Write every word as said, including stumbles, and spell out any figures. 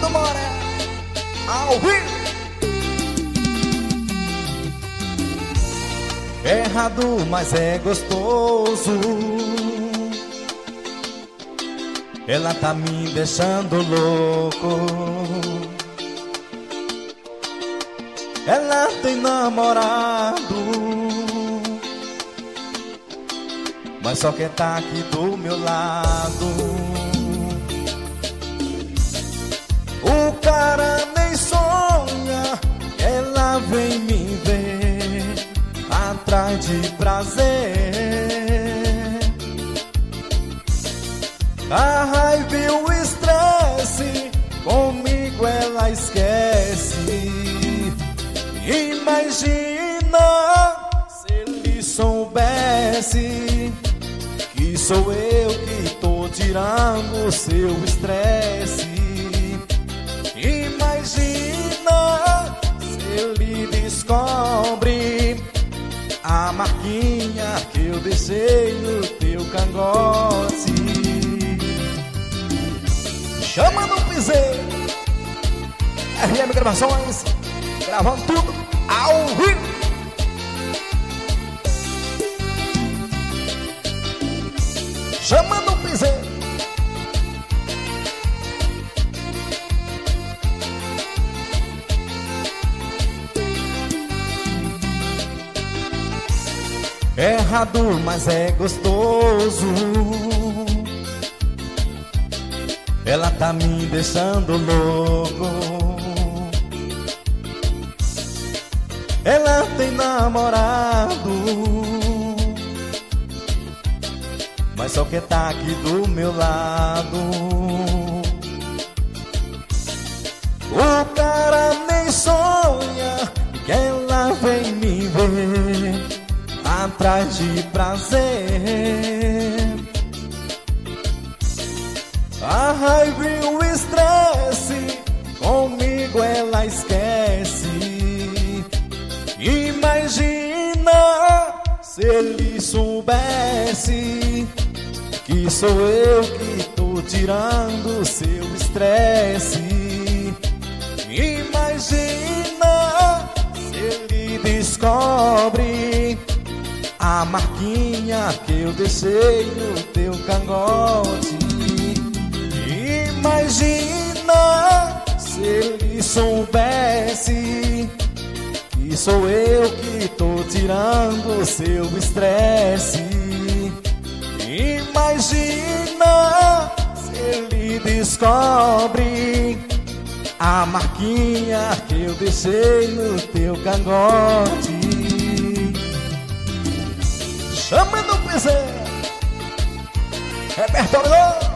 do Moré, ao vivo. É errado, mas é gostoso. Ela tá me deixando louco. Ela tem namorado, mas só quer tá aqui do meu lado. O cara nem sonha, ela vem me ver atrás de prazer. A raiva e o estresse, comigo ela esquece. Imagina se ele soubesse que sou eu que tô tirando o seu estresse. Imagina se ele descobre a marquinha que eu deixei no teu cangote. Chama no piseiro, R M Gravações, gravando tudo ao vivo. Chama no piseiro. É errado, mas é gostoso. Ela tá me deixando louco. Ela tem namorado, mas só quer tá aqui do meu lado. O cara nem sonha que ela vem me ver atrás de prazer. A raiva e o estresse, comigo ela esquece. Imagina se ele soubesse que sou eu que tô tirando o seu estresse. Imagina se ele descobre a marquinha que eu deixei no teu cangote. Imagina se ele soubesse que sou eu que tô tirando o seu estresse. Imagina se ele descobre a marquinha que eu deixei no teu cangote. Chama no piseiro, repertório.